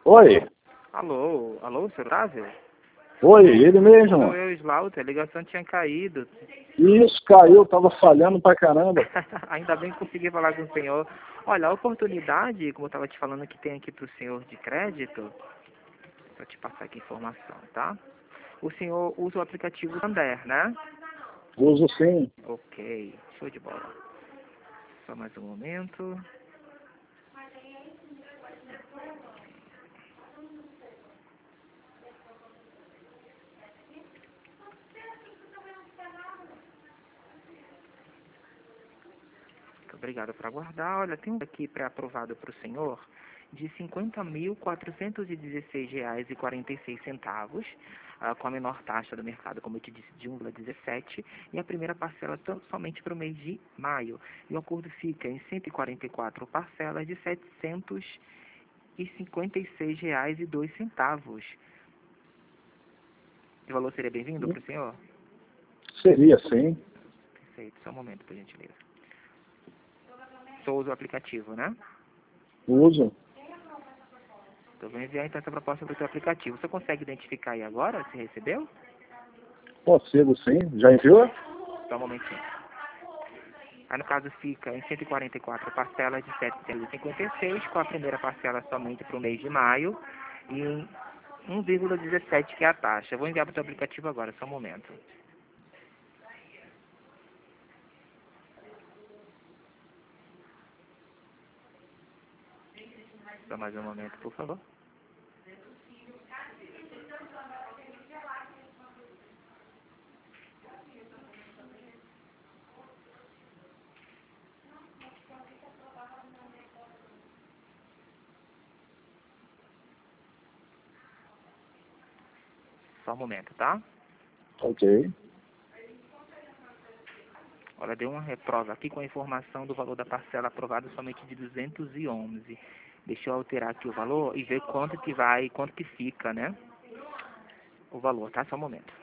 Oi, Alô, alô, seu Otávio? oi, ele mesmo. Sou eu, Slaughter, a ligação tinha caído. Isso, caiu, tava falhando pra caramba. Ainda bem que consegui falar com o senhor. Olha, a oportunidade, como eu estava te falando, que tem aqui para o senhor de crédito, vou te passar aqui a informação, tá? O senhor usa o aplicativo Santander, né? Uso sim. Ok, show de bola. Só mais um momento. Muito obrigado por aguardar. Olha, tem um aqui pré-aprovado para o senhor de R$ 50.416,46, com a menor taxa do mercado, como eu te disse, de 1,17, e a primeira parcela somente para o mês de maio. E o acordo fica em 144 parcelas de R$ 756,02. O valor seria bem-vindo para o senhor? Seria sim. Perfeito, só um momento, por gentileza. Só usa o aplicativo, né? Uso. Eu vou enviar então essa proposta para o seu aplicativo. Você consegue identificar aí agora se recebeu? Consigo sim. Já enviou? Só um momentinho. Aí no caso fica em 144 parcelas de 756, com a primeira parcela somente para o mês de maio e em 1,17 que é a taxa. Eu vou enviar para o seu aplicativo agora, só um momento. Só mais um momento, por favor. Só um momento, tá? Ok. Olha, deu uma reprova aqui com a informação do valor da parcela aprovada somente de 211. Deixa eu alterar aqui o valor e ver quanto que vai, quanto que fica, né? O valor, tá? Só um momento.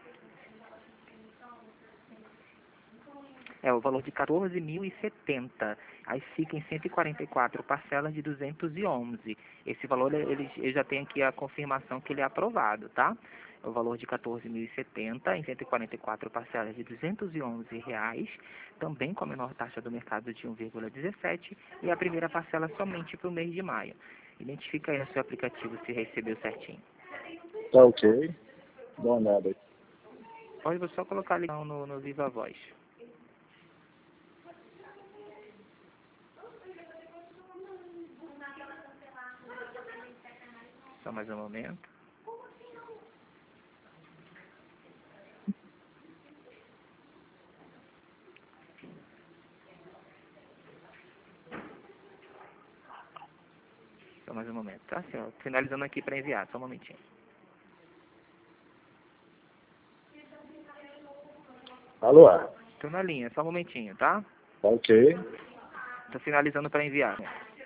É o valor de 14.070. Aí fica em 144 parcelas de 211. Esse valor, eu já tenho aqui a confirmação que ele é aprovado, tá? É o valor de 14.070 em 144 parcelas de R$ 211, também com a menor taxa do mercado de 1,17 e a primeira parcela somente para o mês de maio. Identifica aí no seu aplicativo se recebeu certinho. Tá ok. Dá uma olhada aí. Pode só colocar ali no Viva Voz. Só mais um momento. Só mais um momento, tá, senhor? Finalizando aqui para enviar, só um momentinho. Alô? Tô na linha, só um momentinho, tá? Tá ok. Tô finalizando para enviar.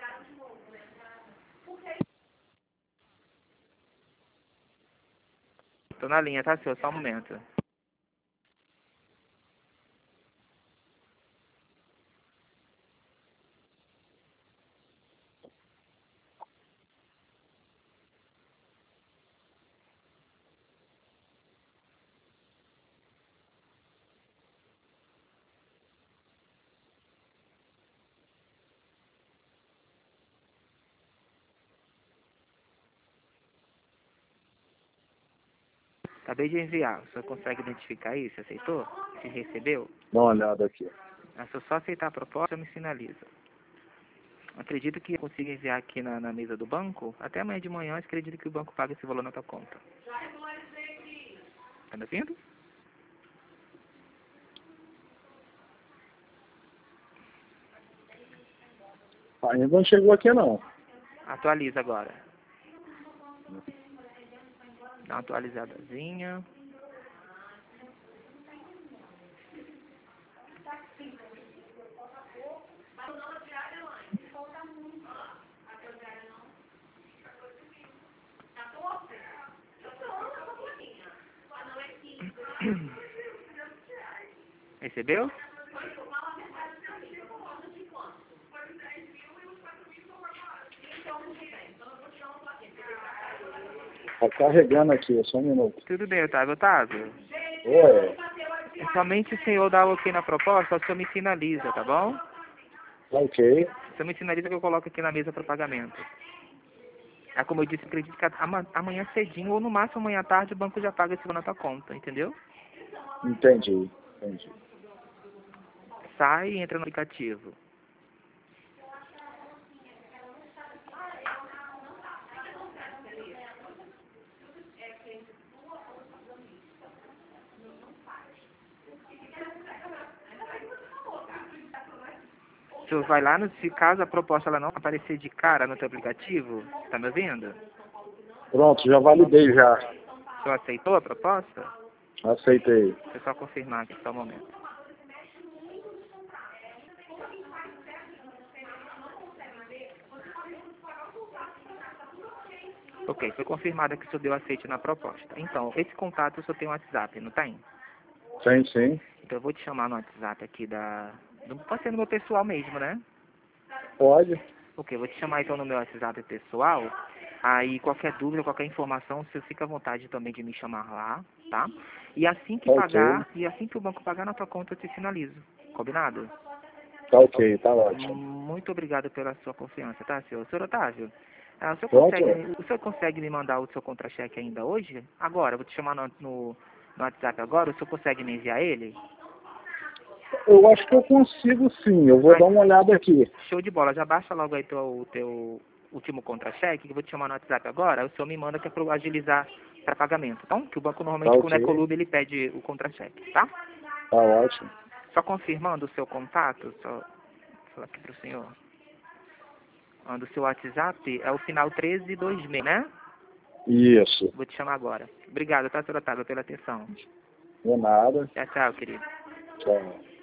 Tô na linha, tá, senhor? Só um momento. Acabei de enviar. O senhor consegue identificar isso? Aceitou? Se recebeu? Dá uma olhada aqui. Se eu só aceitar a proposta, me sinaliza. Acredito que eu consiga enviar aqui na mesa do banco. Até amanhã de manhã, eu acredito que o banco paga esse valor na tua conta. Tá me ouvindo? Ainda não chegou aqui não. Atualiza agora. Dá uma atualizadazinha. Recebeu? Tá carregando aqui, só um minuto. Tudo bem, Otávio. Otávio, Oi. somente o senhor dá o ok na proposta, o senhor me sinaliza, tá bom? Ok. O senhor me sinaliza que eu coloco aqui na mesa para pagamento. É como eu disse, acredito que amanhã cedinho, ou no máximo amanhã à tarde, o banco já paga esse valor na tua conta, entendeu? Entendi. Entendi. Sai e entra no aplicativo. O senhor vai lá, se caso a proposta ela não aparecer de cara no teu aplicativo, tá me ouvindo? Pronto, já validei já. O senhor aceitou a proposta? Aceitei. Deixa eu só confirmar aqui, só um momento. Ok, foi confirmado que o senhor deu aceite na proposta. Então, esse contato o senhor tem um WhatsApp, não tem? Sim, sim. Então eu vou te chamar no WhatsApp aqui pode ser no meu pessoal mesmo, né? Pode. Ok, eu vou te chamar então no meu WhatsApp pessoal. Aí qualquer dúvida, qualquer informação, você fica à vontade também de me chamar lá, tá? E assim que Ok. pagar, e assim que o banco pagar na tua conta, eu te sinalizo. Combinado? Tá ok, tá ótimo. Muito obrigado pela sua confiança, tá, senhor? Senhor Otávio, Pronto? o senhor consegue me mandar o seu contra-cheque ainda hoje? Agora, eu vou te chamar no WhatsApp agora, o senhor consegue me enviar ele? Eu acho que eu consigo sim. Eu vou dar uma olhada aqui. Show de bola, já baixa logo aí o teu último contra-cheque, que eu vou te chamar no WhatsApp agora, o senhor me manda que é para eu agilizar para pagamento, tá? Que o banco Tá normalmente, quando é ok. Colube, ele pede o contra-cheque, tá? Tá ótimo. Só confirmando o seu contato, só falar aqui pro senhor. Do seu WhatsApp é o final 1326, né? Isso. Vou te chamar agora. Obrigado, tá, senhor Otávio, pela atenção. De nada. Tchau, tchau, querido. Tchau.